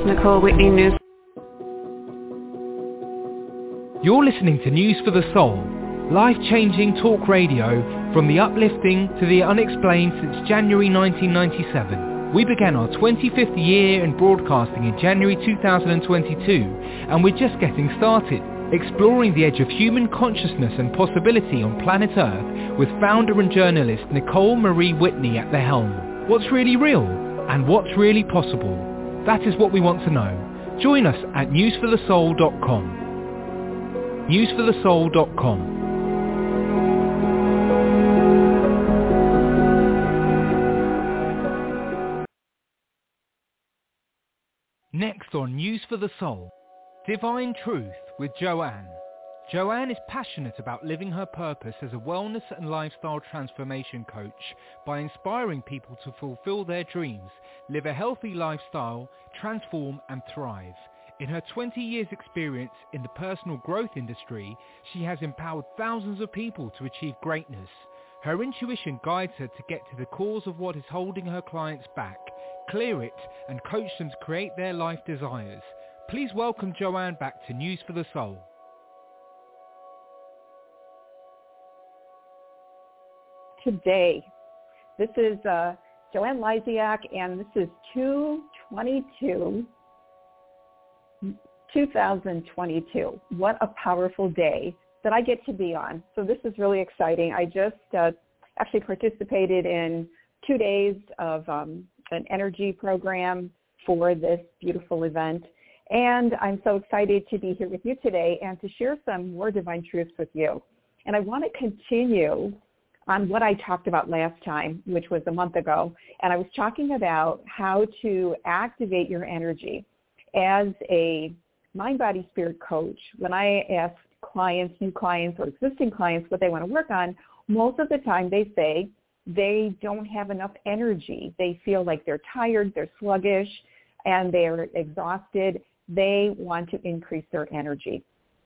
is Nicole Whitney, News. You're listening to News for the Soul, life-changing talk radio from the uplifting to the unexplained since January 1997. We began our 25th year in broadcasting in January 2022, and we're just getting started, exploring the edge of human consciousness and possibility on planet Earth with founder and journalist Nicole Marie Whitney at the helm. What's really real and what's really possible? That is what we want to know. Join us at newsforthesoul.com. newsforthesoul.com. Next on News for the Soul, Divine Truth with Joanne. Joanne is passionate about living her purpose as a wellness and lifestyle transformation coach by inspiring people to fulfill their dreams, live a healthy lifestyle, transform and thrive. In her 20 years experience in the personal growth industry, she has empowered thousands of people to achieve greatness. Her intuition guides her to get to the cause of what is holding her clients back, clear it, and coach them to create their life desires. Please welcome Joanne back to News for the Soul. Today, this is Joanne Lysiak, and this is 2022. What a powerful day that I get to be on. So this is really exciting. I just actually participated in 2 days of an energy program for this beautiful event. And I'm so excited to be here with you today and to share some more divine truths with you. And I want to continue on what I talked about last time, which was a month ago. And I was talking about how to activate your energy. As a mind, body, spirit coach, when I ask clients, new clients or existing clients what they want to work on, most of the time they say they don't have enough energy. They feel like they're tired, they're sluggish, and they're exhausted. They want to increase their energy.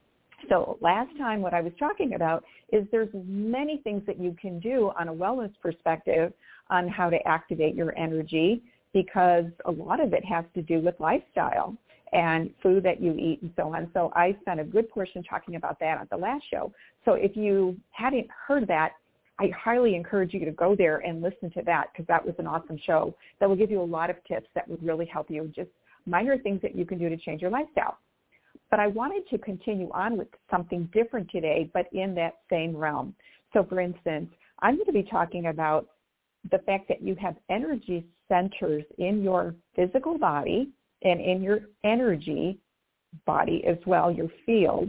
So last time what I was talking about is there's many things that you can do on a wellness perspective on how to activate your energy, because a lot of it has to do with lifestyle and food that you eat and so on. So I spent a good portion talking about that at the last show. So if you hadn't heard that, I highly encourage you to go there and listen to that, because that was an awesome show that will give you a lot of tips that would really help you, just minor things that you can do to change your lifestyle. But I wanted to continue on with something different today, but in that same realm. So for instance, I'm going to be talking about the fact that you have energy centers in your physical body and in your energy body as well, your field,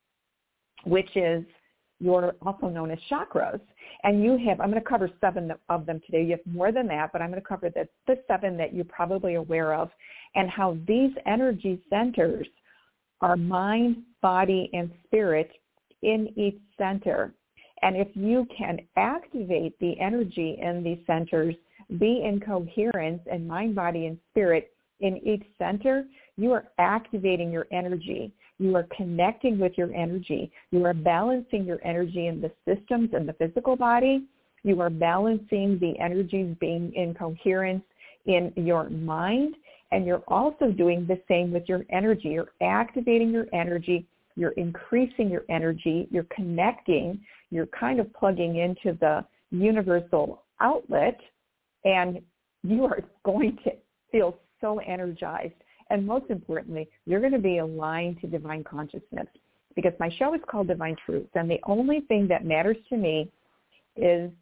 which is also known as chakras. And you have, I'm going to cover 7 of them today. You have more than that, but I'm going to cover the 7 that you're probably aware of, and how these energy centers are mind, body, and spirit in each center. And if you can activate the energy in these centers, be in coherence in mind, body, and spirit in each center, you are activating your energy. You are connecting with your energy. You are balancing your energy in the systems and the physical body. You are balancing the energies, being in coherence in your mind. And you're also doing the same with your energy. You're activating your energy. You're increasing your energy. You're connecting. You're kind of plugging into the universal outlet. And you are going to feel so energized. And most importantly, you're going to be aligned to divine consciousness, because my show is called Divine Truth. And the only thing that matters to me is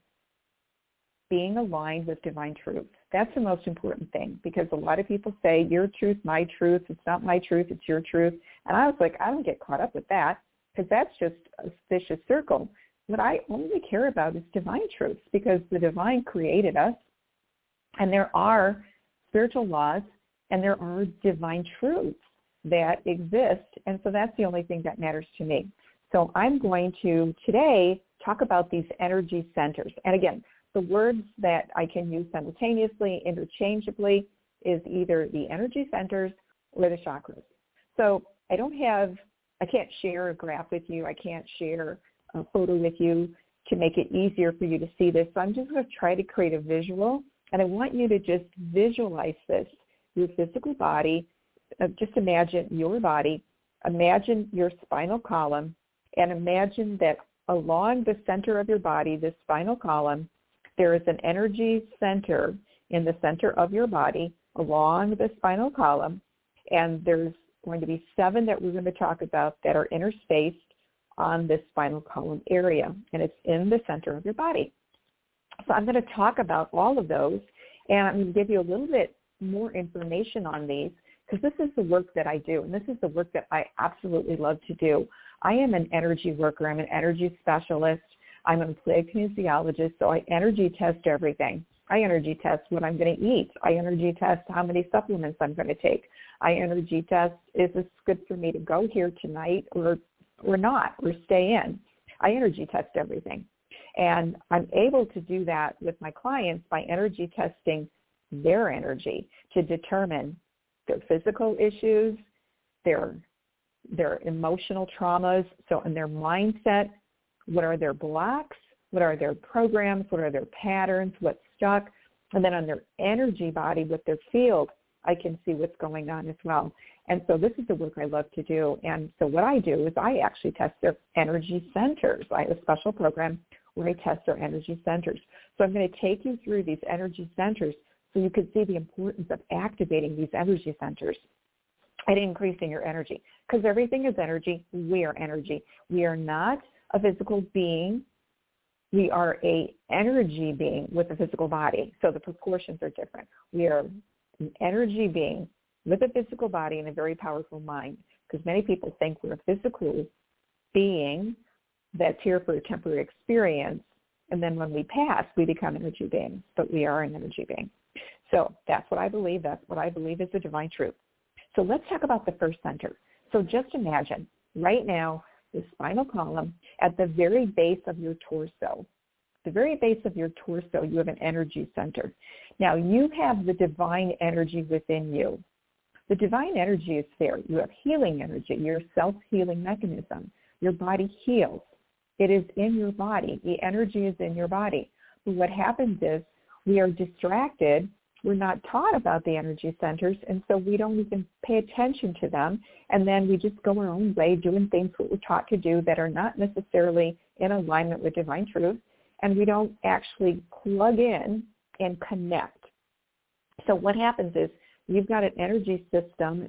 being aligned with divine truth. That's the most important thing, because a lot of people say, your truth, my truth. It's not my truth, it's your truth. And I was like, I don't get caught up with that, because that's just a vicious circle. What I only care about is divine truth, because the divine created us, and there are spiritual laws, and there are divine truths that exist. And so that's the only thing that matters to me. So I'm going to today talk about these energy centers. And again, the words that I can use simultaneously, interchangeably, is either the energy centers or the chakras. So I can't share a graph with you. I can't share a photo with you to make it easier for you to see this. So I'm just going to try to create a visual. And I want you to just visualize this, your physical body, just imagine your body, imagine your spinal column, and imagine that along the center of your body, the spinal column, there is an energy center in the center of your body along the spinal column, and there's going to be 7 that we're going to talk about that are interspaced on this spinal column area, and it's in the center of your body. So I'm going to talk about all of those, and I'm going to give you a little bit more information on these because this is the work that I do, and this is the work that I absolutely love to do. I am an energy worker. I'm an energy specialist. I'm a plague kinesiologist, so I energy test everything. I energy test what I'm going to eat. I energy test how many supplements I'm going to take. I energy test, is this good for me to go here tonight or not, or stay in? I energy test everything. And I'm able to do that with my clients by energy testing their energy to determine their physical issues, their emotional traumas, so in their mindset, what are their blocks, what are their programs, what are their patterns, what's stuck, and then on their energy body with their field, I can see what's going on as well. And so this is the work I love to do. And so what I do is I actually test their energy centers. I have a special program where I test their energy centers. So I'm going to take you through these energy centers so you can see the importance of activating these energy centers and increasing your energy. Because everything is energy. We are energy. We are not a physical being. We are a energy being with a physical body. So the proportions are different. We are an energy being with a physical body and a very powerful mind. Because many people think we're a physical being that's here for a temporary experience, and then when we pass, we become energy beings. But we are an energy being. So that's what I believe. That's what I believe is the divine truth. So let's talk about the first center. So just imagine right now the spinal column at the very base of your torso. The very base of your torso, you have an energy center. Now, you have the divine energy within you. The divine energy is there. You have healing energy, your self-healing mechanism. Your body heals. It is in your body. The energy is in your body. But what happens is we are distracted. We're not taught about the energy centers, and so we don't even pay attention to them. And then we just go our own way doing things that we're taught to do that are not necessarily in alignment with divine truth, and we don't actually plug in and connect. So what happens is you've got an energy system,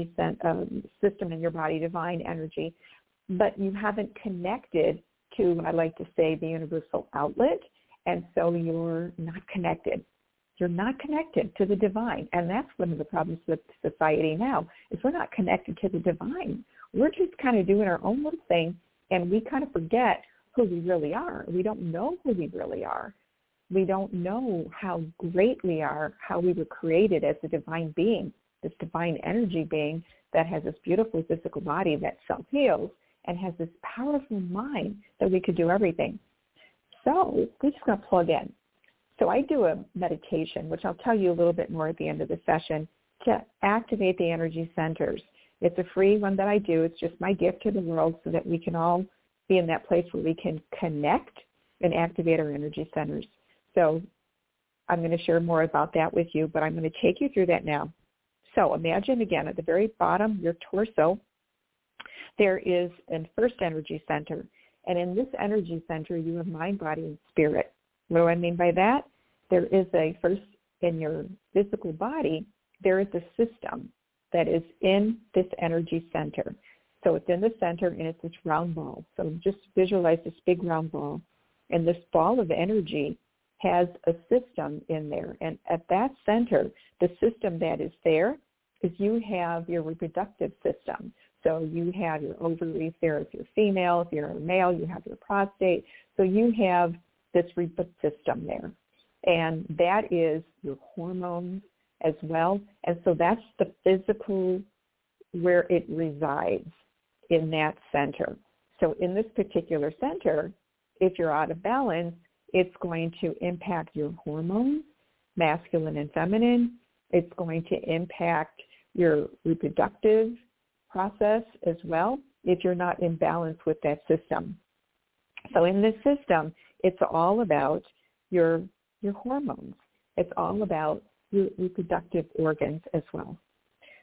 system in your body, divine energy, but you haven't connected to what I like to say the universal outlet, and so you're not connected. You're not connected to the divine. And that's one of the problems with society now, is we're not connected to the divine. We're just kind of doing our own little thing, and we kind of forget who we really are. We don't know who we really are. We don't know how great we are, how we were created as a divine being, this divine energy being that has this beautiful physical body that self-heals and has this powerful mind that we could do everything. So we're just going to plug in. So I do a meditation, which I'll tell you a little bit more at the end of the session, to activate the energy centers. It's a free one that I do. It's just my gift to the world so that we can all be in that place where we can connect and activate our energy centers. So I'm going to share more about that with you, but I'm going to take you through that now. So imagine, again, at the very bottom, your torso, there is a first energy center. And in this energy center, you have mind, body, and spirit. What do I mean by that? There is first in your physical body, there is a system that is in this energy center. So it's in the center, and it's this round ball. So just visualize this big round ball. And this ball of energy has a system in there. And at that center, the system that is there is you have your reproductive system. So you have your ovaries there if you're female. If you're a male, you have your prostate. So you have this reproductive system there. And that is your hormones as well. And so that's the physical where it resides in that center. So in this particular center, if you're out of balance, it's going to impact your hormones, masculine and feminine. It's going to impact your reproductive process as well if you're not in balance with that system. So in this system, it's all about your hormones. It's all about your reproductive organs as well. So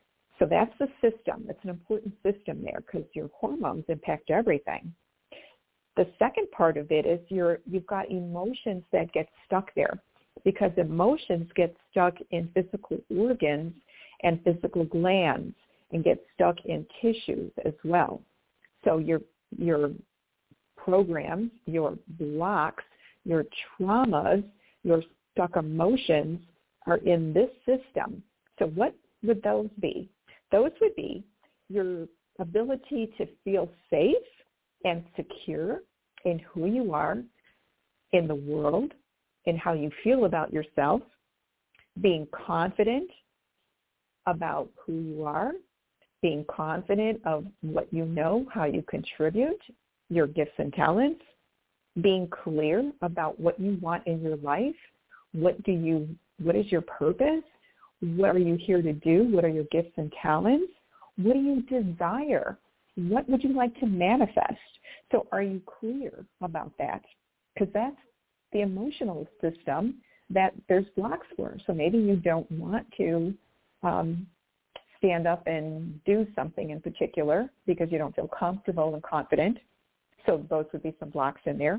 So that's the system. It's an important system there because your hormones impact everything. The second part of it is you've got emotions that get stuck there because emotions get stuck in physical organs and physical glands and get stuck in tissues as well. So your programs, your blocks, your traumas, your stuck emotions are in this system. So what would those be? Those would be your ability to feel safe and secure in who you are, in the world, in how you feel about yourself, being confident about who you are, being confident of what you know, how you contribute, your gifts and talents, being clear about what you want in your life, what is your purpose, what are you here to do, what are your gifts and talents, what do you desire, what would you like to manifest? So are you clear about that? Because that's the emotional system that there's blocks for. So maybe you don't want to stand up and do something in particular because you don't feel comfortable and confident. So those would be some blocks in there.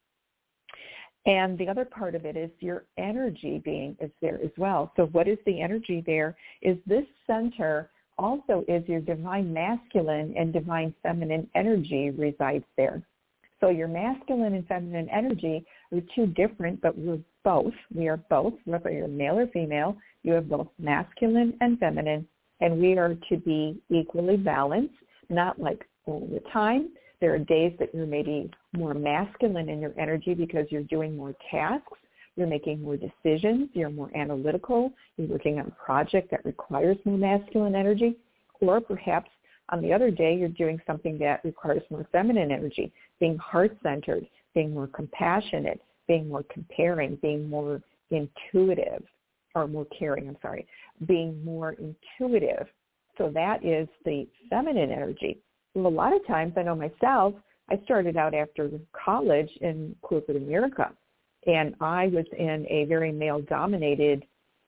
And the other part of it is your energy is there as well. So what is the energy there? Is this center also is your divine masculine and divine feminine energy resides there. So your masculine and feminine energy are two different, but we're both. We are both, whether you're male or female, you have both masculine and feminine, and we are to be equally balanced, not like all the time. There are days that you're maybe more masculine in your energy because you're doing more tasks, you're making more decisions, you're more analytical, you're working on a project that requires more masculine energy, or perhaps on the other day you're doing something that requires more feminine energy, being heart-centered, being more compassionate, being more comparing, being more intuitive, or more caring, being more intuitive. So that is the feminine energy. Well, a lot of times, I know myself, I started out after college in corporate America, and I was in a very male-dominated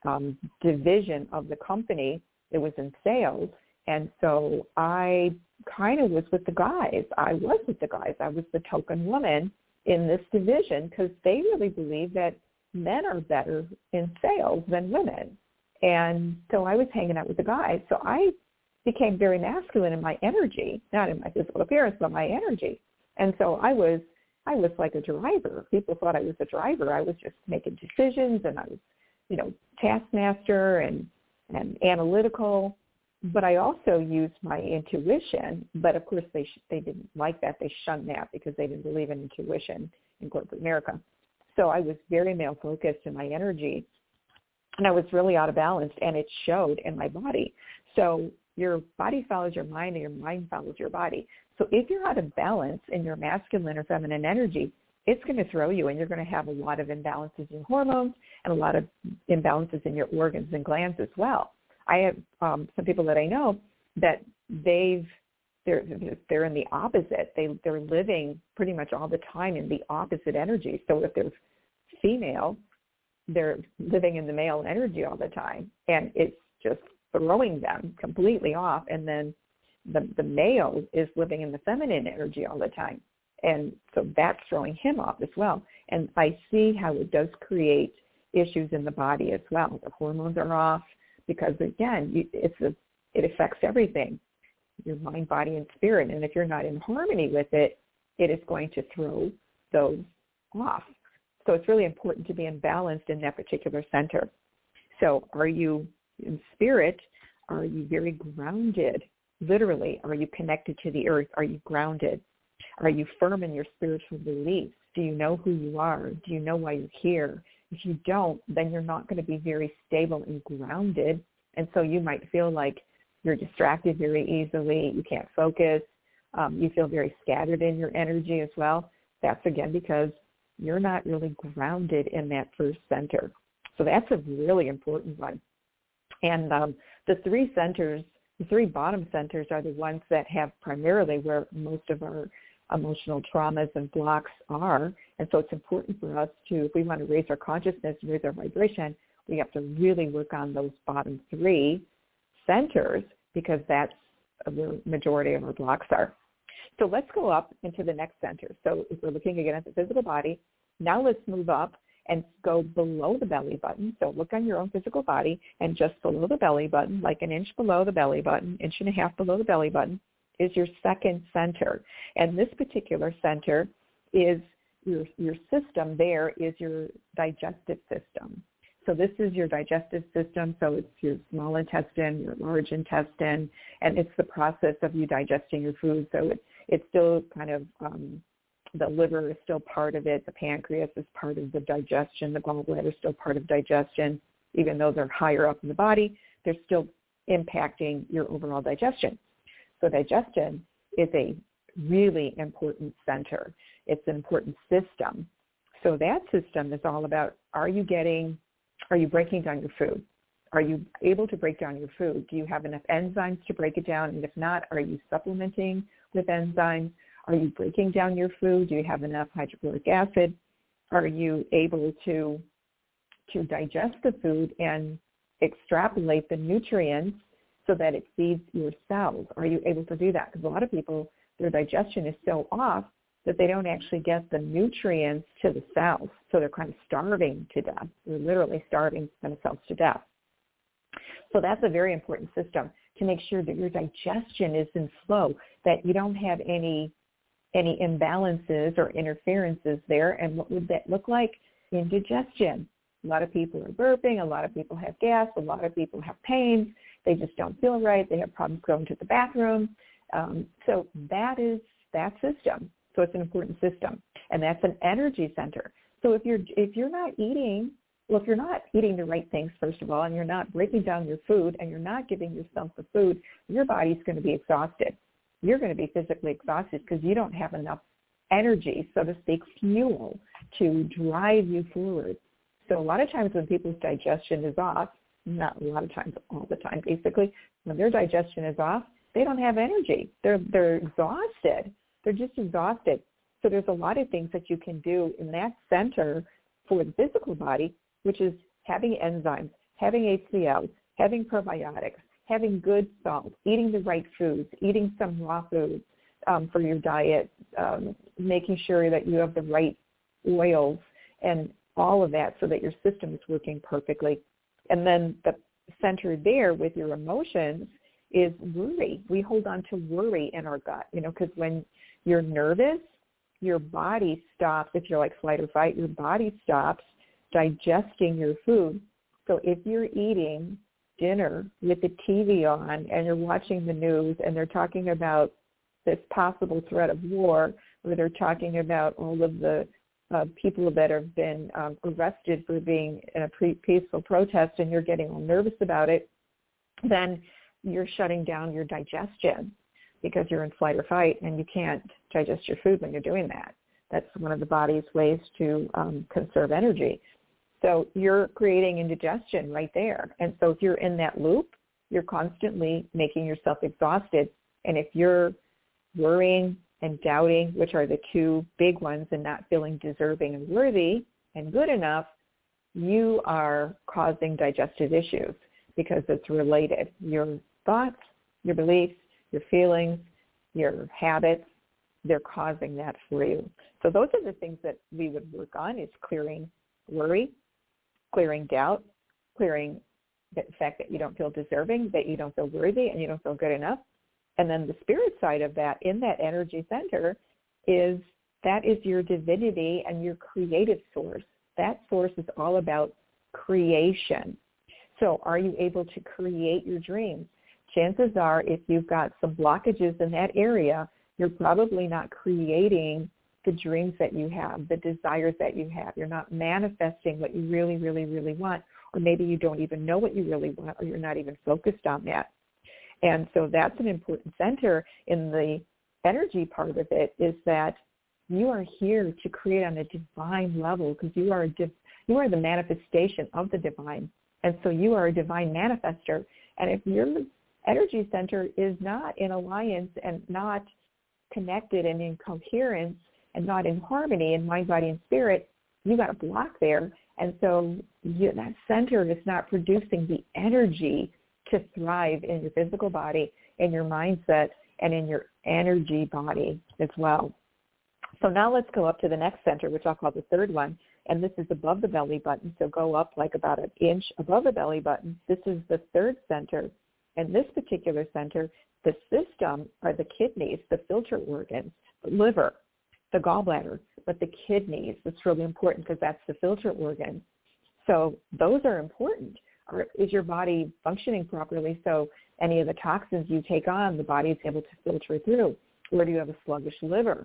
division of the company. It was in sales, and so I kind of was with the guys. I was the token woman in this division because they really believe that men are better in sales than women. And so I was hanging out with the guys. So I became very masculine in my energy, not in my physical appearance, but my energy. And so I was like a driver. People thought I was a driver. I was just making decisions, and I was, taskmaster and analytical. But I also used my intuition. But of course, they didn't like that. They shunned that because they didn't believe in intuition in corporate America. So I was very male focused in my energy, and I was really out of balance, and it showed in my body. So your body follows your mind, and your mind follows your body. So if you're out of balance in your masculine or feminine energy, it's going to throw you, and you're going to have a lot of imbalances in hormones and a lot of imbalances in your organs and glands as well. I have some people that I know that they're in the opposite. They're living pretty much all the time in the opposite energy. So if they're female, they're living in the male energy all the time, and it's just throwing them completely off. And then the male is living in the feminine energy all the time, and so that's throwing him off as well. And I see how it does create issues in the body as well. The hormones are off because, again, it affects everything, your mind, body, and spirit. And if you're not in harmony with it, it is going to throw those off. So it's really important to be imbalanced in that particular center. So are you in spirit? Are you very grounded? Literally, are you connected to the earth? Are you grounded? Are you firm in your spiritual beliefs? Do you know who you are? Do you know why you're here? If you don't, then you're not going to be very stable and grounded. And so you might feel like you're distracted very easily. You can't focus. You feel very scattered in your energy as well. That's, again, because you're not really grounded in that first center. So that's a really important one. And the three bottom centers are the ones that have primarily where most of our emotional traumas and blocks are. And so it's important for us to, if we want to raise our consciousness, raise our vibration, we have to really work on those bottom three centers because that's where the majority of our blocks are. So let's go up into the next center. So if we're looking again at the physical body, now let's move up and go below the belly button. So look on your own physical body, and just below the belly button, like an inch below the belly button, 1.5 inches below the belly button, is your second center. And this particular center is your system. There is your digestive system. So this is your digestive system. So it's your small intestine, your large intestine, and it's the process of you digesting your food. So it's still kind of, the liver is still part of it. The pancreas is part of the digestion. The gallbladder is still part of digestion. Even though they're higher up in the body, they're still impacting your overall digestion. So digestion is a really important center. It's an important system. So that system is all about, are you breaking down your food? Are you able to break down your food? Do you have enough enzymes to break it down? And if not, are you supplementing with enzymes? Are you breaking down your food? Do you have enough hydrochloric acid? Are you able to digest the food and extrapolate the nutrients so that it feeds your cells? Are you able to do that? Because a lot of people, their digestion is so off that they don't actually get the nutrients to the cells. So they're kind of starving to death. They're literally starving themselves to death. So that's a very important system to make sure that your digestion is in flow, that you don't have any imbalances or interferences there. And what would that look like? Indigestion. A lot of people are burping. A lot of people have gas. A lot of people have pains. They just don't feel right. They have problems going to the bathroom. So that is that system. So it's an important system, and that's an energy center. So if you're not eating the right things, first of all, and you're not breaking down your food, and you're not giving yourself the food, your body's going to be exhausted. You're going to be physically exhausted because you don't have enough energy, so to speak, fuel to drive you forward. So a lot of times when people's digestion is off, not a lot of times, all the time, basically, when their digestion is off, they don't have energy. They're exhausted. They're just exhausted. So there's a lot of things that you can do in that center for the physical body, which is having enzymes, having HCl, having probiotics, having good salt, eating the right foods, eating some raw foods for your diet, making sure that you have the right oils and all of that so that your system is working perfectly. And then the center there with your emotions is worry. We hold on to worry in our gut, because when you're nervous, your body stops. If you're like flight or fight, your body stops digesting your food. So if you're eating dinner with the TV on and you're watching the news and they're talking about this possible threat of war, or they're talking about all of the people that have been arrested for being in a peaceful protest, and you're getting all nervous about it, then you're shutting down your digestion because you're in flight or fight and you can't digest your food when you're doing that. That's one of the body's ways to conserve energy. So you're creating indigestion right there. And so if you're in that loop, you're constantly making yourself exhausted. And if you're worrying and doubting, which are the two big ones, and not feeling deserving and worthy and good enough, you are causing digestive issues because it's related. Your thoughts, your beliefs, your feelings, your habits, they're causing that for you. So those are the things that we would work on, is clearing worry, clearing doubt, clearing the fact that you don't feel deserving, that you don't feel worthy, and you don't feel good enough. And then the spirit side of that, in that energy center, is your divinity and your creative source. That source is all about creation. So are you able to create your dreams? Chances are, if you've got some blockages in that area, you're probably not creating the dreams that you have, the desires that you have. You're not manifesting what you really, really, really want, or maybe you don't even know what you really want, or you're not even focused on that. And so that's an important center in the energy part of it, is that you are here to create on a divine level, because you are the manifestation of the divine. And so you are a divine manifester. And if your energy center is not in alliance and not connected and in coherence and not in harmony in mind, body, and spirit, you got a block there. And so that center is not producing the energy to thrive in your physical body, in your mindset, and in your energy body as well. So now let's go up to the next center, which I'll call the third one, and this is above the belly button, so go up like about an inch above the belly button. This is the third center, and this particular center, the system are the kidneys, the filter organs, the liver, the gallbladder, but the kidneys, it's really important because that's the filter organ. So those are important. Is your body functioning properly so any of the toxins you take on, the body is able to filter through? Or do you have a sluggish liver?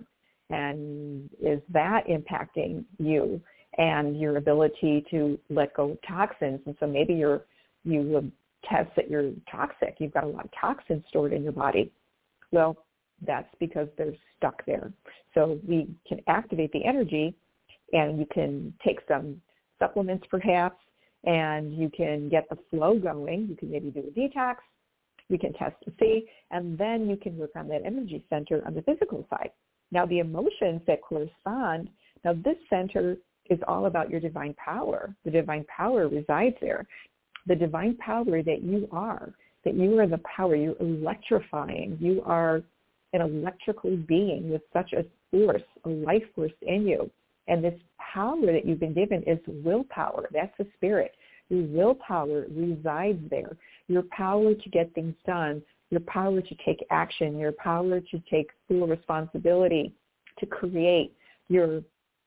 And is that impacting you and your ability to let go of toxins? And so maybe you would test that you're toxic. You've got a lot of toxins stored in your body. Well, that's because they're stuck there. So we can activate the energy, and you can take some supplements perhaps, and you can get the flow going. You can maybe do a detox. You can test and see, and then you can work on that energy center on the physical side. Now, the emotions that correspond, now this center is all about your divine power. The divine power resides there. The divine power that you are the power, you're electrifying. You are an electrical being with such a force, a life force in you. And this power that you've been given is willpower. That's the spirit. Your willpower resides there. Your power to get things done, your power to take action, your power to take full responsibility, to create your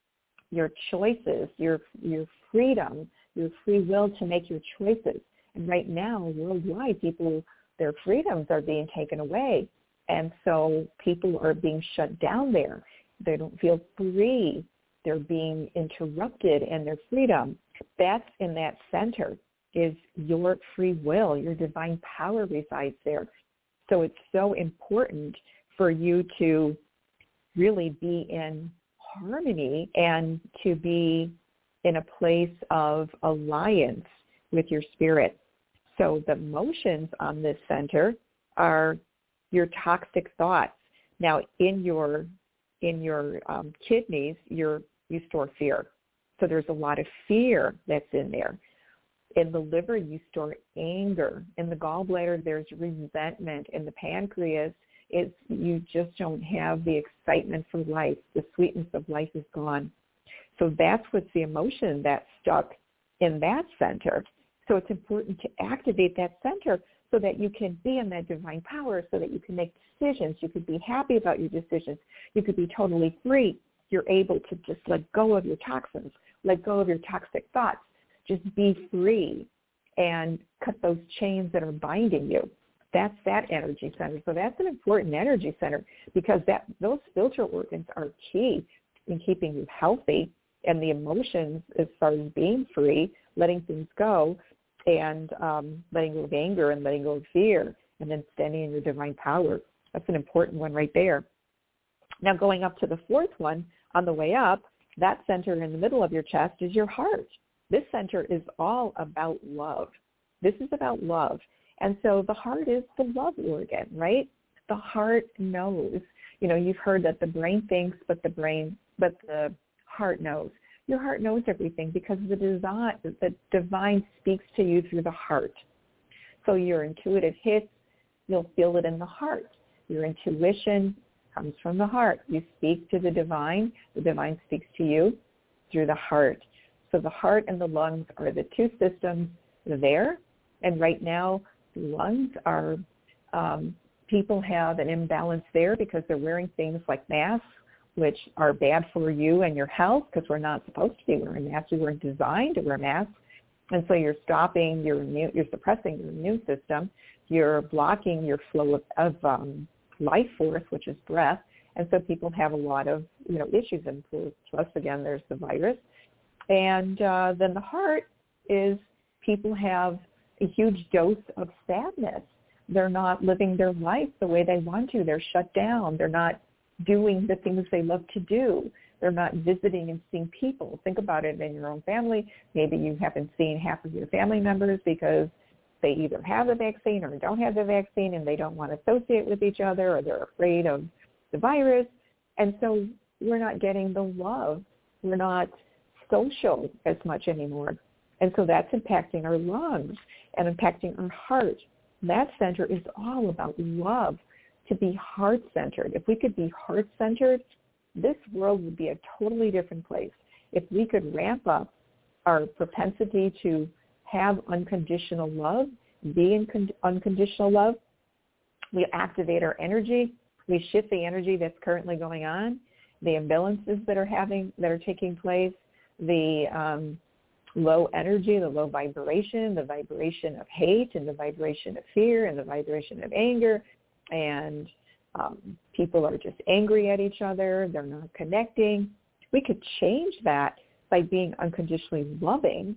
choices, your freedom, your free will to make your choices. And right now, worldwide, their freedoms are being taken away. And so people are being shut down there. They don't feel free. They're being interrupted in their freedom. That's in that center is your free will. Your divine power resides there. So it's so important for you to really be in harmony and to be in a place of alliance with your spirit. So the emotions on this center are your toxic thoughts. Now, in your kidneys, you store fear. So there's a lot of fear that's in there. In the liver, you store anger. In the gallbladder, there's resentment. In the pancreas, you just don't have the excitement for life. The sweetness of life is gone. So that's what's the emotion that's stuck in that center. So it's important to activate that center so that you can be in that divine power, so that you can make decisions. You could be happy about your decisions. You could be totally free. You're able to just let go of your toxins, let go of your toxic thoughts. Just be free and cut those chains that are binding you. That's that energy center. So that's an important energy center because those filter organs are key in keeping you healthy, and the emotions as far as being free, letting things go, and letting go of anger and letting go of fear, and then standing in your divine power. That's an important one right there. Now going up to the fourth one, on the way up, that center in the middle of your chest is your heart. This center is all about love. This is about love. And so the heart is the love organ, right? The heart knows. You know, you've heard that the brain thinks, but the heart knows. Your heart knows everything because the divine speaks to you through the heart. So your intuitive hits, you'll feel it in the heart. Your intuition comes from the heart. You speak to the divine speaks to you through the heart. So the heart and the lungs are the two systems there. And right now, the lungs are, people have an imbalance there because they're wearing things like masks, which are bad for you and your health because we're not supposed to be wearing masks. We weren't designed to wear masks. And so you're stopping you're suppressing your immune system. You're blocking your flow of life force, which is breath. And so people have a lot of, issues. And plus, again, there's the virus. And then the heart is people have a huge dose of sadness. They're not living their life the way they want to. They're shut down. They're not doing the things they love to do. They're not visiting and seeing people. Think about it in your own family. Maybe you haven't seen half of your family members because they either have the vaccine or don't have the vaccine and they don't want to associate with each other or they're afraid of the virus. And so we're not getting the love. We're not social as much anymore. And so that's impacting our lungs and impacting our heart. That center is all about love, to be heart-centered. If we could be heart-centered, this world would be a totally different place. If we could ramp up our propensity to have unconditional love, be in unconditional love, we activate our energy, we shift the energy that's currently going on, the imbalances that are taking place, the low energy, the low vibration, the vibration of hate and the vibration of fear and the vibration of anger, and people are just angry at each other, they're not connecting. We could change that by being unconditionally loving.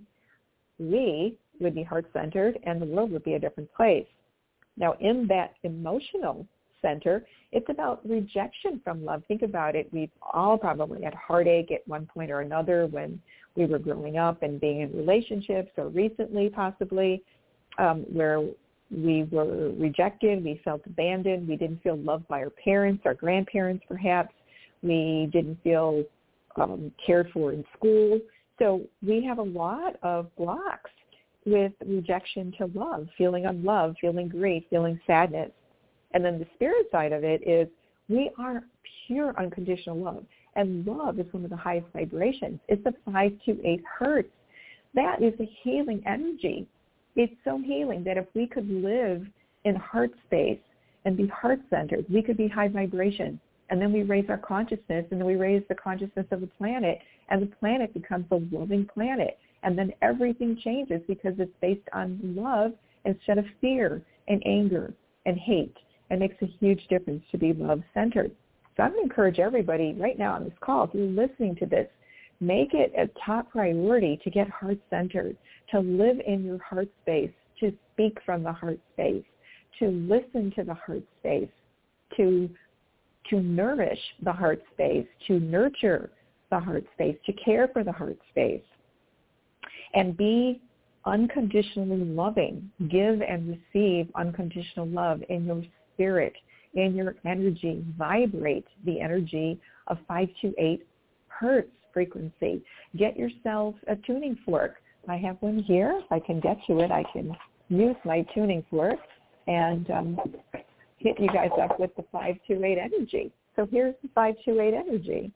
We would be heart-centered and the world would be a different place. Now, in that emotional center, it's about rejection from love. Think about it. We've all probably had heartache at one point or another when we were growing up and being in relationships, or recently possibly, where we were rejected, we felt abandoned, we didn't feel loved by our parents, our grandparents perhaps, we didn't feel cared for in school. So we have a lot of blocks with rejection to love, feeling unloved, feeling grief, feeling sadness. And then the spirit side of it is we are pure unconditional love. And love is one of the highest vibrations. It's a 528 hertz. That is a healing energy. It's so healing that if we could live in heart space and be heart-centered, we could be high vibration. And then we raise our consciousness, and then we raise the consciousness of the planet, and the planet becomes a loving planet. And then everything changes because it's based on love instead of fear and anger and hate. It makes a huge difference to be love-centered. So I'm going to encourage everybody right now on this call, if you're listening to this, make it a top priority to get heart-centered, to live in your heart space, to speak from the heart space, to listen to the heart space, to nourish the heart space, to nurture the heart space, to care for the heart space, and be unconditionally loving. Give and receive unconditional love in your spirit, in your energy. Vibrate the energy of 528 hertz frequency. Get yourself a tuning fork. I have one here. If I can get to it, I can use my tuning fork and hit you guys up with the 528 energy. So here's the 528 energy.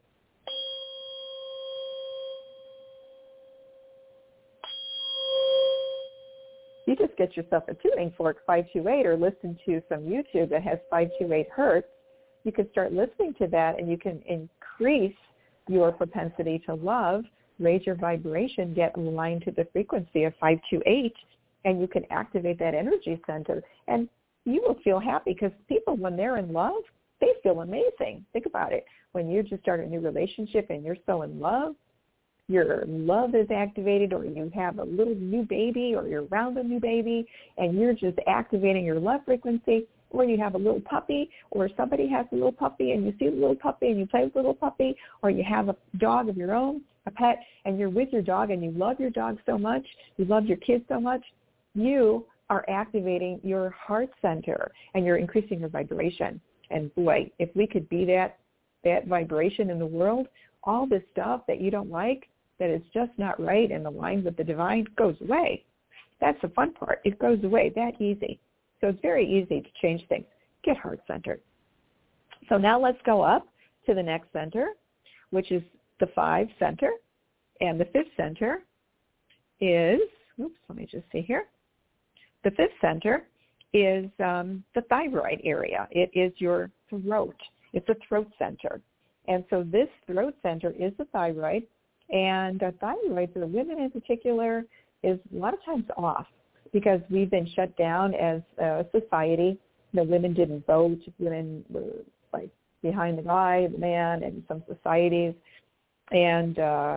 You just get yourself a tuning fork, 528, or listen to some YouTube that has 528 hertz. You can start listening to that, and you can increase your propensity to love, raise your vibration, get aligned to the frequency of 528, and you can activate that energy center. And you will feel happy because people, when they're in love, they feel amazing. Think about it. When you just start a new relationship and you're so in love, your love is activated, or you have a little new baby, or you're around a new baby, and you're just activating your love frequency, or you have a little puppy, or somebody has a little puppy, and you see the little puppy, and you play with the little puppy, or you have a dog of your own, a pet, and you're with your dog, and you love your dog so much, you love your kids so much, you are activating your heart center, and you're increasing your vibration. And boy, if we could be that vibration in the world, all this stuff that you don't like, that is just not right and aligned with the divine, goes away. That's the fun part. It goes away that easy. So it's very easy to change things. Get heart-centered. So now let's go up to the next center, which is the 5 center. And the 5th center is, let me just see here. The 5th center is the thyroid area. It is your throat. It's a throat center. And so this throat center is the thyroid. And thyroid, for women in particular, is a lot of times off because we've been shut down as a society. The women didn't vote. Women were like behind the guy, the man, in some societies. And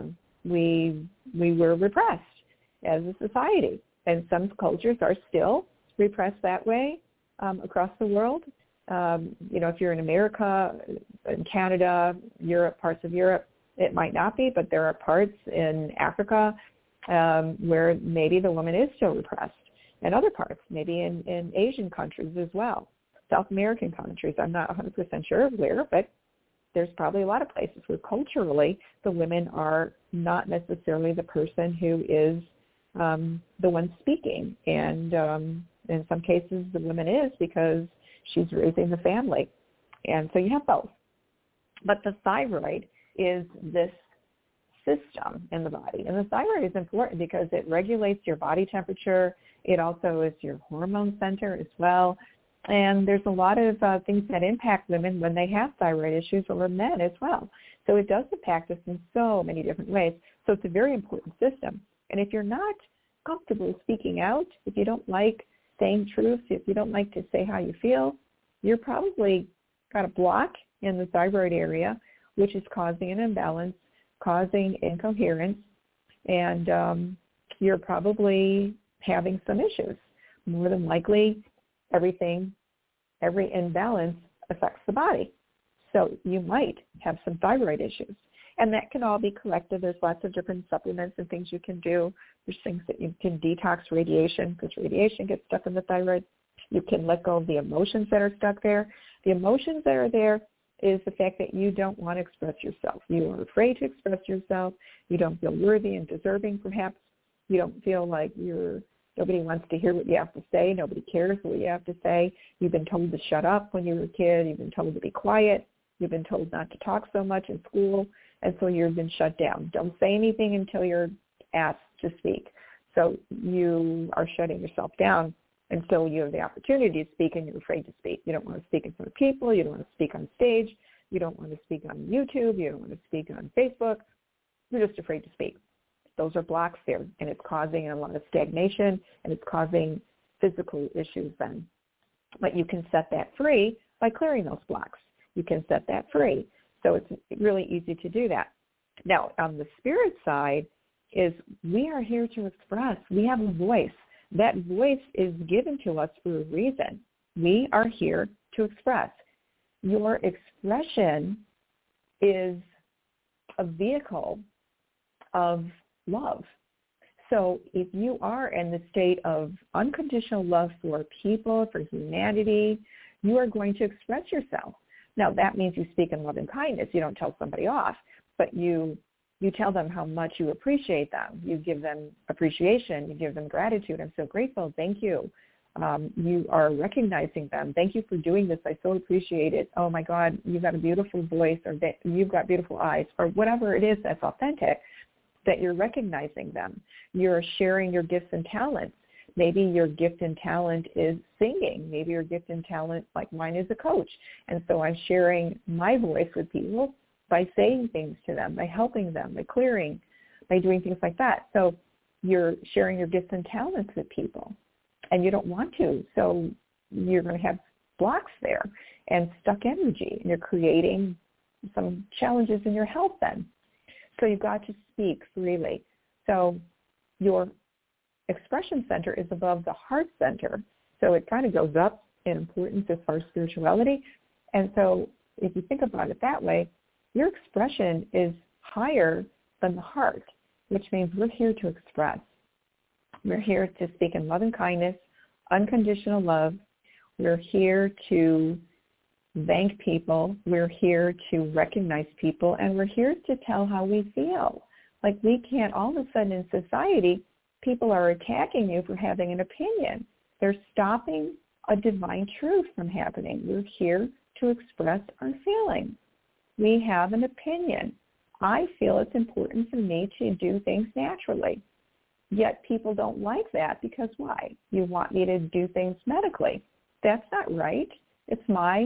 we were repressed as a society. And some cultures are still repressed that way across the world. If you're in America, in Canada, Europe, parts of Europe, it might not be, but there are parts in Africa where maybe the woman is still repressed, and other parts, maybe in Asian countries as well, South American countries. I'm not 100% sure where, but there's probably a lot of places where culturally the women are not necessarily the person who is the one speaking and In some cases, the woman is because she's raising the family. And so you have both. But the thyroid is this system in the body. And the thyroid is important because it regulates your body temperature. It also is your hormone center as well. And there's a lot of things that impact women when they have thyroid issues, or men as well. So it does impact us in so many different ways. So it's a very important system. And if you're not comfortable speaking out, if you don't like saying truth, if you don't like to say how you feel, you're probably got a block in the thyroid area, which is causing an imbalance, causing incoherence, and you're probably having some issues. More than likely, every imbalance affects the body. So you might have some thyroid issues. And that can all be corrected. There's lots of different supplements and things you can do. There's things that you can detox radiation, because radiation gets stuck in the thyroid. You can let go of the emotions that are stuck there. The emotions that are there is the fact that you don't want to express yourself. You are afraid to express yourself. You don't feel worthy and deserving, perhaps. You don't feel like nobody wants to hear what you have to say. Nobody cares what you have to say. You've been told to shut up when you were a kid. You've been told to be quiet. You've been told not to talk so much in school. And so you've been shut down. Don't say anything until you're asked to speak. So you are shutting yourself down until you have the opportunity to speak, and you're afraid to speak. You don't want to speak in front of people. You don't want to speak on stage. You don't want to speak on YouTube. You don't want to speak on Facebook. You're just afraid to speak. Those are blocks there, and it's causing a lot of stagnation, and it's causing physical issues then. But you can set that free by clearing those blocks. You can set that free. So it's really easy to do that. Now, on the spirit side is we are here to express. We have a voice. That voice is given to us for a reason. We are here to express. Your expression is a vehicle of love. So if you are in the state of unconditional love for people, for humanity, you are going to express yourself. Now, that means you speak in love and kindness. You don't tell somebody off, but you tell them how much you appreciate them. You give them appreciation. You give them gratitude. I'm so grateful. Thank you. You are recognizing them. Thank you for doing this. I so appreciate it. Oh, my God, you've got a beautiful voice, or you've got beautiful eyes, or whatever it is that's authentic, that you're recognizing them. You're sharing your gifts and talents. Maybe your gift and talent is singing. Maybe your gift and talent, like mine, is a coach. And so I'm sharing my voice with people by saying things to them, by helping them, by clearing, by doing things like that. So you're sharing your gifts and talents with people, and you don't want to. So you're going to have blocks there and stuck energy, and you're creating some challenges in your health then. So you've got to speak freely. So your expression center is above the heart center. So it kind of goes up in importance as far as spirituality. And so if you think about it that way, your expression is higher than the heart, which means we're here to express. We're here to speak in love and kindness, unconditional love. We're here to thank people. We're here to recognize people, and we're here to tell how we feel. Like, we can't all of a sudden in society, people are attacking you for having an opinion. They're stopping a divine truth from happening. We're here to express our feelings. We have an opinion. I feel it's important for me to do things naturally. Yet people don't like that because why? You want me to do things medically. That's not right. It's my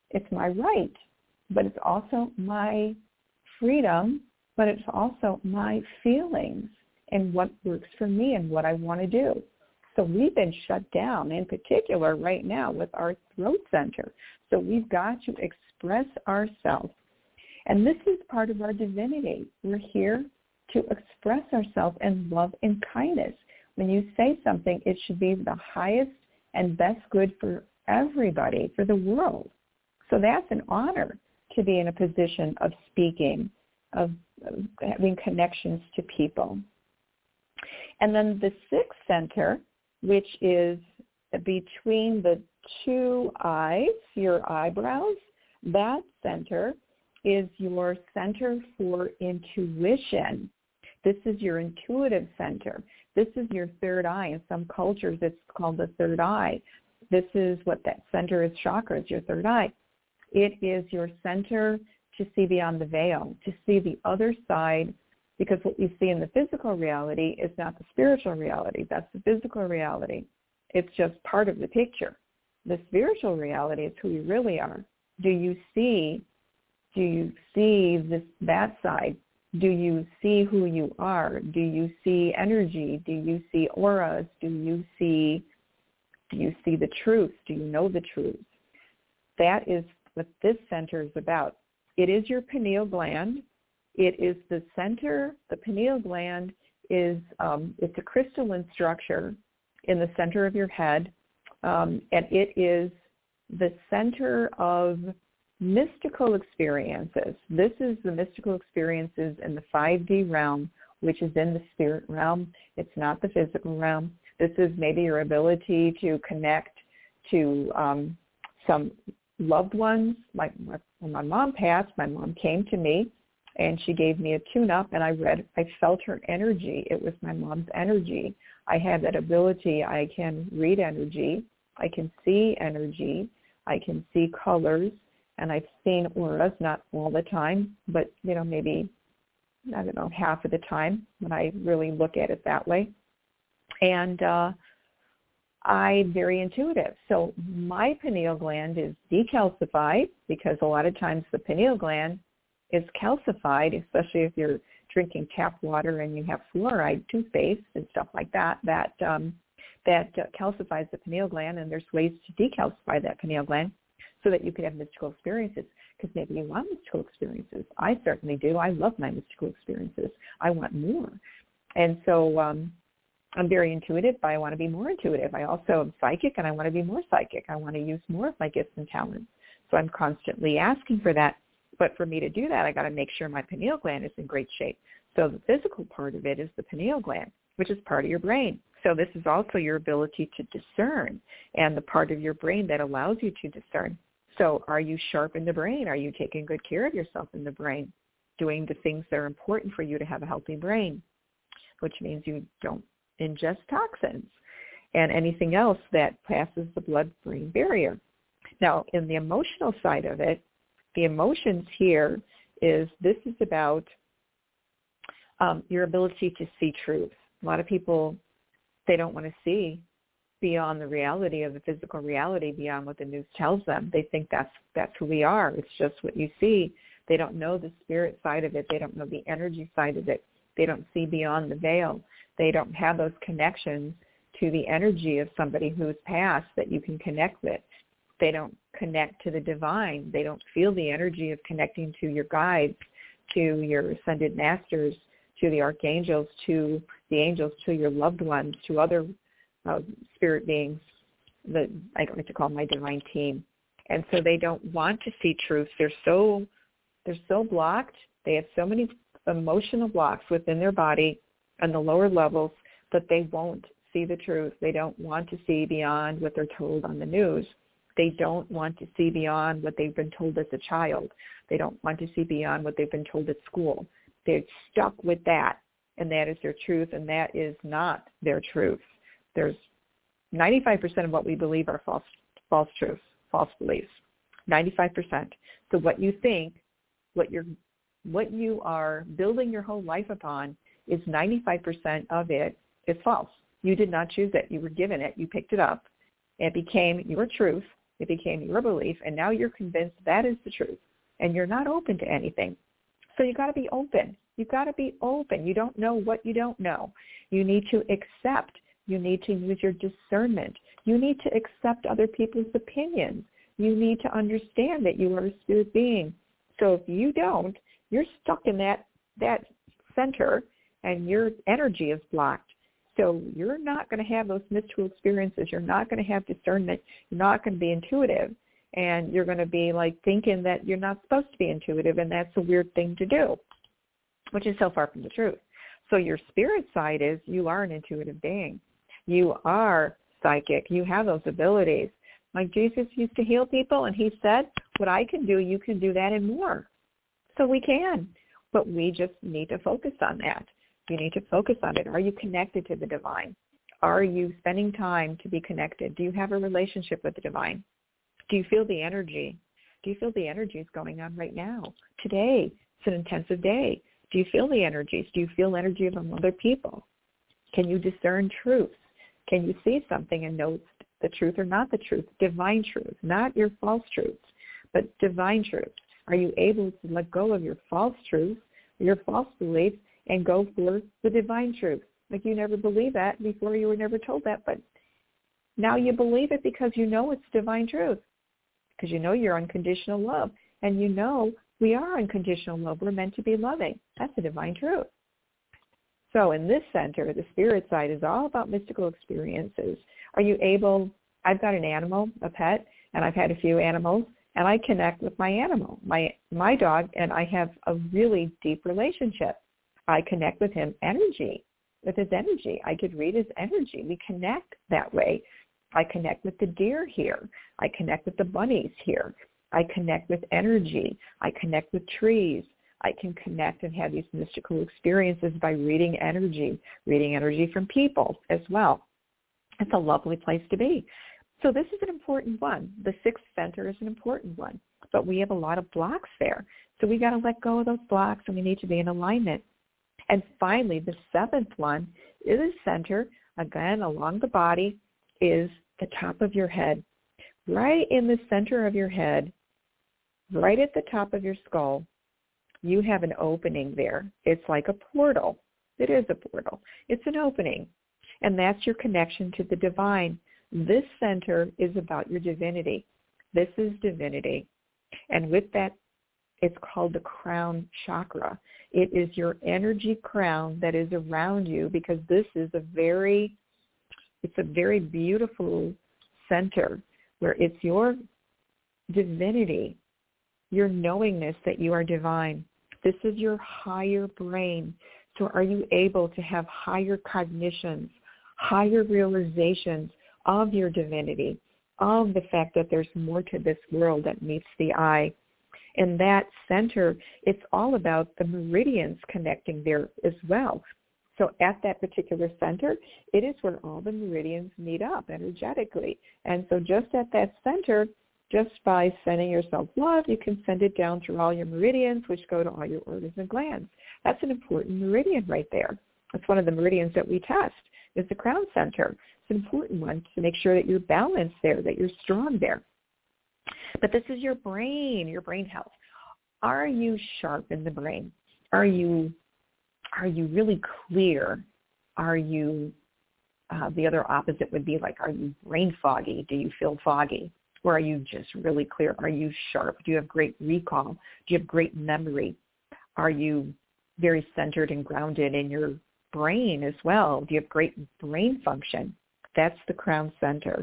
right, but it's also my freedom, but it's also my feelings and what works for me and what I want to do. So we've been shut down, in particular right now with our throat center. So we've got to express ourselves. And this is part of our divinity. We're here to express ourselves in love and kindness. When you say something, it should be the highest and best good for everybody, for the world. So that's an honor, to be in a position of speaking, of having connections to people. And then the sixth center, which is between the two eyes, your eyebrows, that center is your center for intuition. This is your intuitive center. This is your third eye. In some cultures, it's called the third eye. This is what that center is, chakra, is your third eye. It is your center to see beyond the veil, to see the other side, because what you see in the physical reality is not the spiritual reality. That's the physical reality. It's just part of the picture. The spiritual reality is who you really are. Do you see that side? Do you see who you are? Do you see energy? Do you see auras? Do you see the truth? Do you know the truth? That is what this center is about. It is your pineal gland. It is the center. The pineal gland is it's a crystalline structure in the center of your head, and it is the center of mystical experiences. This is the mystical experiences in the 5D realm, which is in the spirit realm. It's not the physical realm. This is maybe your ability to connect to some loved ones. When my mom passed, my mom came to me and she gave me a tune-up, and I felt her energy. It was my mom's energy. I have that ability. I can read energy. I can see energy. I can see colors. And I've seen auras, not all the time, but, maybe, half of the time when I really look at it that way. And I'm very intuitive. So my pineal gland is decalcified, because a lot of times the pineal gland is calcified, especially if you're drinking tap water and you have fluoride toothpaste and stuff like that, that calcifies the pineal gland, and there's ways to decalcify that pineal gland so that you can have mystical experiences, because maybe you want mystical experiences. I certainly do. I love my mystical experiences. I want more. And so I'm very intuitive, but I want to be more intuitive. I also am psychic, and I want to be more psychic. I want to use more of my gifts and talents. So I'm constantly asking for that. But for me to do that, I got to make sure my pineal gland is in great shape. So the physical part of it is the pineal gland, which is part of your brain. So this is also your ability to discern, and the part of your brain that allows you to discern. So are you sharp in the brain? Are you taking good care of yourself in the brain, doing the things that are important for you to have a healthy brain, which means you don't ingest toxins and anything else that passes the blood-brain barrier. Now, in the emotional side of it, the emotions here is about your ability to see truth. A lot of people, they don't want to see beyond the reality of the physical reality, beyond what the news tells them. They think that's who we are. It's just what you see. They don't know the spirit side of it. They don't know the energy side of it. They don't see beyond the veil. They don't have those connections to the energy of somebody who's passed that you can connect with. They don't connect to the divine. They don't feel the energy of connecting to your guides, to your ascended masters, to the archangels, to the angels, to your loved ones, to other spirit beings that I like to call my divine team. And so they don't want to see truth. They're so blocked. They have so many emotional blocks within their body on the lower levels that they won't see the truth. They don't want to see beyond what they're told on the news. They don't want to see beyond what they've been told as a child. They don't want to see beyond what they've been told at school. They're stuck with that, and that is their truth, and that is not their truth. There's 95% of what we believe are false truths, false beliefs. 95%. So what you think, what you are building your whole life upon, is 95% of it is false. You did not choose it. You were given it. You picked it up. It became your truth. It became your belief, and now you're convinced that is the truth, and you're not open to anything. So you got to be open. You've got to be open. You don't know what you don't know. You need to accept. You need to use your discernment. You need to accept other people's opinions. You need to understand that you are a spirit being. So if you don't, you're stuck in that center, and your energy is blocked. So you're not going to have those mystical experiences. You're not going to have discernment. You're not going to be intuitive. And you're going to be like thinking that you're not supposed to be intuitive, and that's a weird thing to do, which is so far from the truth. So your spirit side is you are an intuitive being. You are psychic. You have those abilities. Like Jesus used to heal people, and he said, what I can do, you can do that and more. So we can, but we just need to focus on that. You need to focus on it. Are you connected to the divine? Are you spending time to be connected? Do you have a relationship with the divine? Do you feel the energy? Do you feel the energies going on right now? Today, it's an intensive day. Do you feel the energies? Do you feel energy among other people? Can you discern truth? Can you see something and know it's the truth or not the truth? Divine truth, not your false truths, but divine truth. Are you able to let go of your false truths, your false beliefs, and go for the divine truth? Like you never believed that before, you were never told that, but now you believe it because you know it's divine truth, because you know you're unconditional love, and you know we are unconditional love. We're meant to be loving. That's a divine truth. So in this center, the spirit side is all about mystical experiences. Are you able, I've got an animal, a pet, and I've had a few animals, and I connect with my animal, my dog, and I have a really deep relationship. I connect with him with his energy. I could read his energy. We connect that way. I connect with the deer here. I connect with the bunnies here. I connect with energy. I connect with trees. I can connect and have these mystical experiences by reading energy from people as well. It's a lovely place to be. So this is an important one. The sixth center is an important one, but we have a lot of blocks there. So we got to let go of those blocks, and we need to be in alignment. And finally, the seventh one is a center, again, along the body, is the top of your head. Right in the center of your head, right at the top of your skull, you have an opening there. It's like a portal. It is a portal. It's an opening. And that's your connection to the divine. This center is about your divinity. This is divinity. And with that, it's called the crown chakra. It is your energy crown that is around you, because this is a very beautiful center where it's your divinity, your knowingness that you are divine. This is your higher brain. So are you able to have higher cognitions, higher realizations of your divinity, of the fact that there's more to this world that meets the eye? In that center, it's all about the meridians connecting there as well. So at that particular center, it is where all the meridians meet up energetically. And so just at that center, just by sending yourself love, you can send it down through all your meridians, which go to all your organs and glands. That's an important meridian right there. That's one of the meridians that we test, is the crown center. It's an important one to make sure that you're balanced there, that you're strong there. But this is your brain health. Are you sharp in the brain? Are you really clear? Are you, the other opposite would be like, are you brain foggy? Do you feel foggy? Or are you just really clear? Are you sharp? Do you have great recall? Do you have great memory? Are you very centered and grounded in your brain as well? Do you have great brain function? That's the crown center.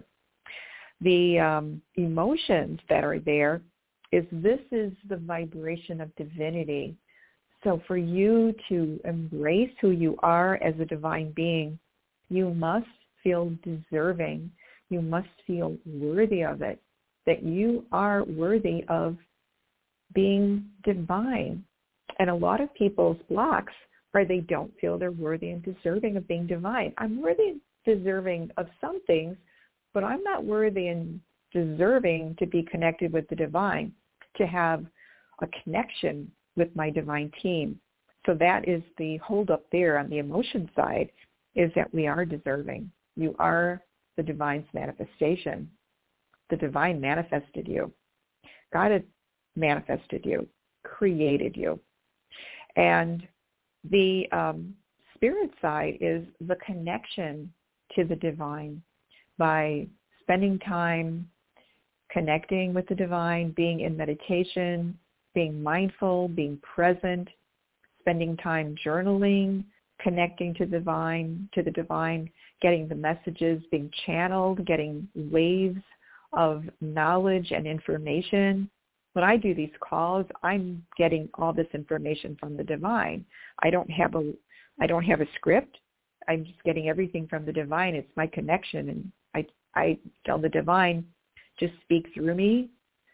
The emotions that are there this is the vibration of divinity. So for you to embrace who you are as a divine being, you must feel deserving. You must feel worthy of it, that you are worthy of being divine. And a lot of people's blocks are they don't feel they're worthy and deserving of being divine. I'm worthy and deserving of some things, but I'm not worthy and deserving to be connected with the divine, to have a connection with my divine team. So that is the hold up there on the emotion side, is that we are deserving. You are the divine's manifestation. The divine manifested you. God had manifested you, created you. And the spirit side is the connection to the divine by spending time connecting with the divine, being in meditation, being mindful, being present, spending time journaling, connecting to the divine, getting the messages being channeled, getting waves of knowledge and information. When I do these calls, I'm getting all this information from the divine. I don't have a script. I'm just getting everything from the divine. It's my connection, and I tell the divine, just speak through me,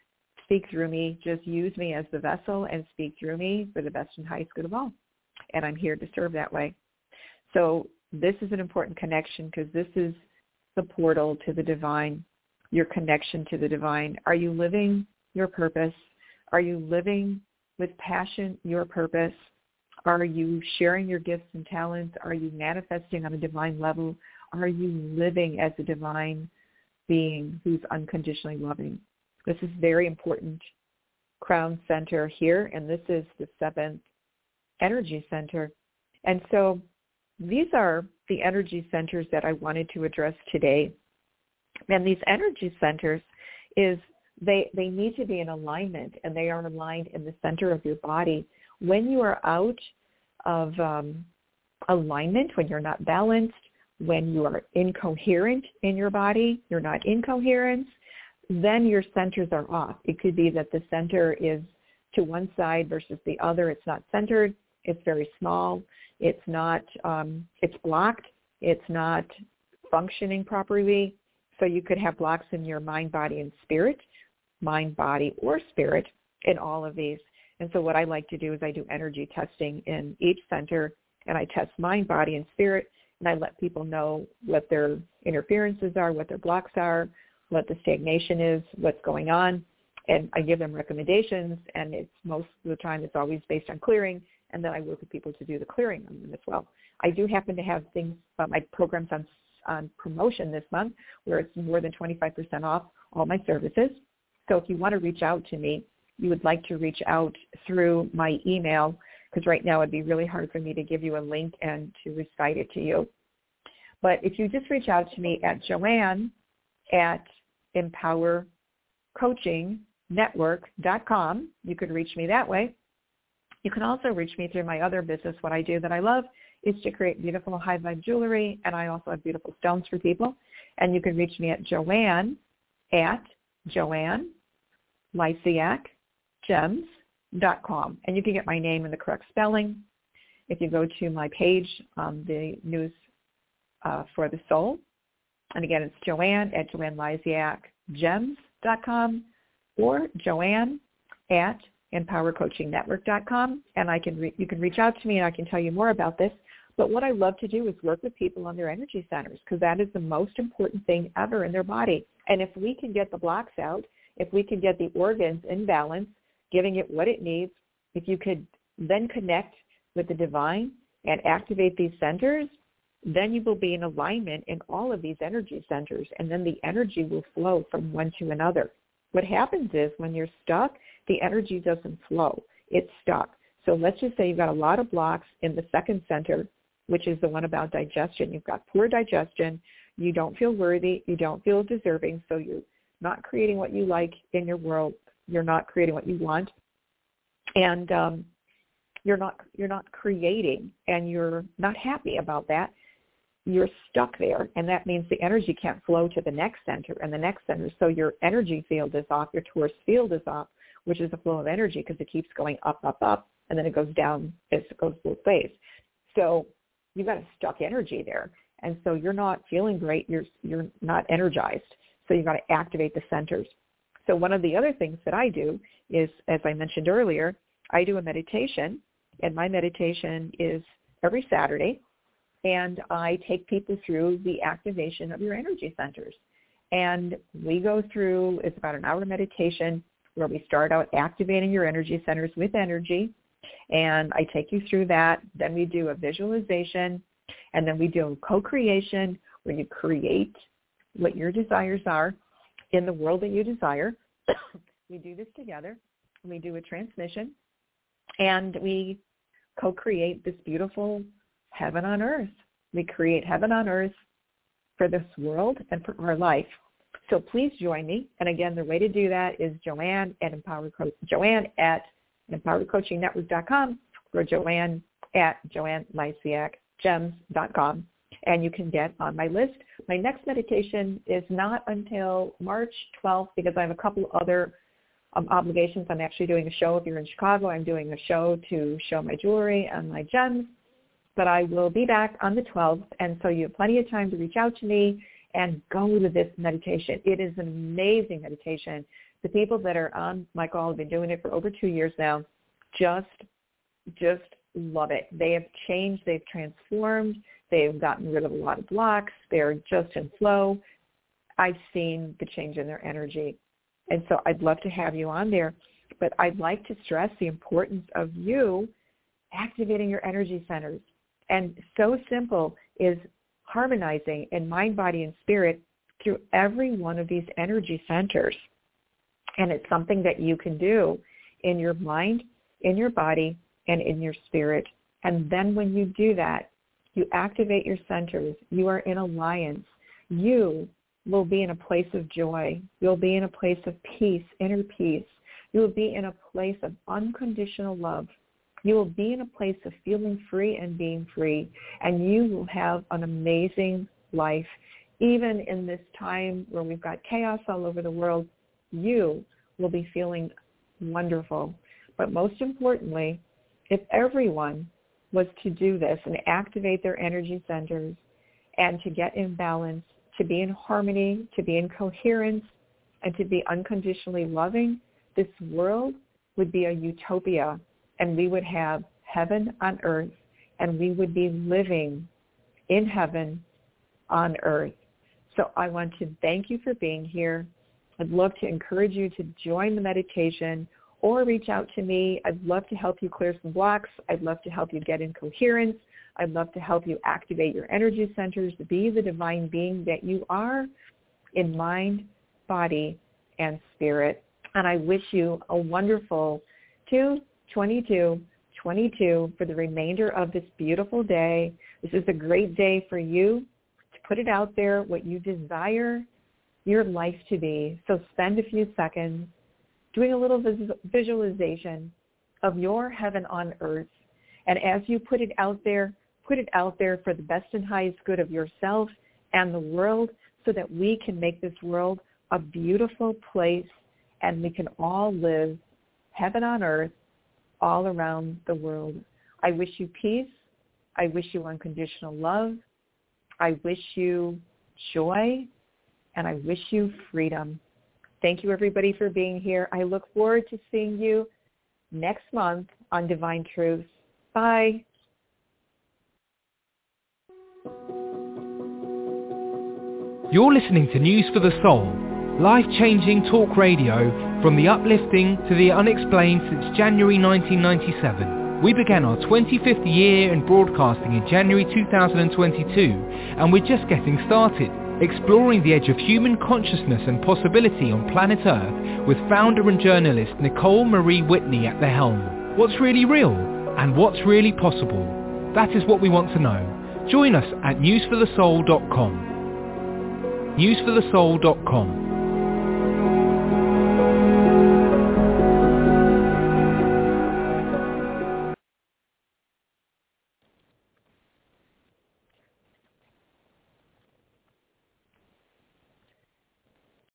just use me as the vessel and speak through me for the best and highest good of all. And I'm here to serve that way. So this is an important connection because this is the portal to the divine, your connection to the divine. Are you living your purpose? Are you living with passion your purpose? Are you sharing your gifts and talents? Are you manifesting on a divine level? Are you living as a divine being who's unconditionally loving? This is very important. Crown center here, and this is the 7th energy center. And so these are the energy centers that I wanted to address today. And these energy centers they need to be in alignment, and they are aligned in the center of your body. When you are out of alignment, when you're not balanced, when you are incoherent in your body, you're not in coherence, then your centers are off. It could be that the center is to one side versus the other. It's not centered. It's very small. It's not, it's blocked. It's not functioning properly. So you could have blocks in your mind, body, and spirit, mind, body, or spirit in all of these. And so what I like to do is I do energy testing in each center, and I test mind, body, and spirit, and I let people know what their interferences are, what their blocks are, what the stagnation is, what's going on, and I give them recommendations, and it's most of the time it's always based on clearing, and then I work with people to do the clearing on them as well. I do happen to have things, my programs on promotion this month where it's more than 25% off all my services. So if you want to reach out to me, you would like to reach out through my email, because right now it'd be really hard for me to give you a link and to recite it to you. But if you just reach out to me at joanne@empowercoachingnetwork.com, you could reach me that way. You can also reach me through my other business. What I do that I love is to create beautiful high-vibe jewelry, and I also have beautiful stones for people. And you can reach me at joanne@joannelysiakgems.com. And you can get my name in the correct spelling if you go to my page on the News for the Soul. And again, it's joanne@joannelysiakgems.com or joanne@empowercoachingnetwork.com. And you can reach out to me, and I can tell you more about this. But what I love to do is work with people on their energy centers, because that is the most important thing ever in their body. And if we can get the blocks out, if we can get the organs in balance, giving it what it needs, if you could then connect with the divine and activate these centers, then you will be in alignment in all of these energy centers, and then the energy will flow from one to another. What happens is when you're stuck, the energy doesn't flow. It's stuck. So let's just say you've got a lot of blocks in the 2nd center, which is the one about digestion. You've got poor digestion. You don't feel worthy. You don't feel deserving. So you're not creating what you like in your world. You're not creating what you want. And you're not creating, and you're not happy about that. You're stuck there, and that means the energy can't flow to the next center and the next center. So your energy field is off, your torus field is off, which is the flow of energy, because it keeps going up, up, up, and then it goes down. It goes both ways. So you've got a stuck energy there, and so you're not feeling great. You're not energized. So you've got to activate the centers. So one of the other things that I do is, as I mentioned earlier, I do a meditation, and my meditation is every Saturday. And I take people through the activation of your energy centers. And we go through, it's about an hour meditation where we start out activating your energy centers with energy. And I take you through that. Then we do a visualization. And then we do a co-creation where you create what your desires are in the world that you desire. We do this together. We do a transmission. And we co-create this beautiful heaven on earth. We create heaven on earth for this world and for our life. So please join me. And again, the way to do that is joanne@empowercoachingnetwork.com or joanne@joannelysiakgems.com. And you can get on my list. My next meditation is not until March 12th, because I have a couple other obligations. I'm actually doing a show. If you're in Chicago, I'm doing a show to show my jewelry and my gems. But I will be back on the 12th, and so you have plenty of time to reach out to me and go to this meditation. It is an amazing meditation. The people that are on my call have been doing it for over 2 years now. Just love it. They have changed. They've transformed. They've gotten rid of a lot of blocks. They're just in flow. I've seen the change in their energy. And so I'd love to have you on there. But I'd like to stress the importance of you activating your energy centers. And so simple is harmonizing in mind, body, and spirit through every one of these energy centers. And it's something that you can do in your mind, in your body, and in your spirit. And then when you do that, you activate your centers. You are in alliance. You will be in a place of joy. You'll be in a place of peace, inner peace. You will be in a place of unconditional love. You will be in a place of feeling free and being free. And you will have an amazing life. Even in this time where we've got chaos all over the world, you will be feeling wonderful. But most importantly, if everyone was to do this and activate their energy centers and to get in balance, to be in harmony, to be in coherence, and to be unconditionally loving, this world would be a utopia, and we would have heaven on earth, and we would be living in heaven on earth. So I want to thank you for being here. I'd love to encourage you to join the meditation or reach out to me. I'd love to help you clear some blocks. I'd love to help you get in coherence. I'd love to help you activate your energy centers to be the divine being that you are in mind, body, and spirit. And I wish you a wonderful 2/22/22 for the remainder of this beautiful day. This is a great day for you to put it out there, what you desire your life to be. So spend a few seconds doing a little visualization of your heaven on earth. And as you put it out there for the best and highest good of yourself and the world, so that we can make this world a beautiful place and we can all live heaven on earth all around the world. I wish you peace. I wish you unconditional love. I wish you joy. And I wish you freedom. Thank you, everybody, for being here. I look forward to seeing you next month on Divine Truth. Bye. You're listening to News for the Soul, life-changing talk radio from the uplifting to the unexplained since January 1997. We began our 25th year in broadcasting in January 2022, and we're just getting started, exploring the edge of human consciousness and possibility on planet Earth with founder and journalist Nicole Marie Whitney at the helm. What's really real and what's really possible? That is what we want to know. Join us at newsforthesoul.com. newsforthesoul.com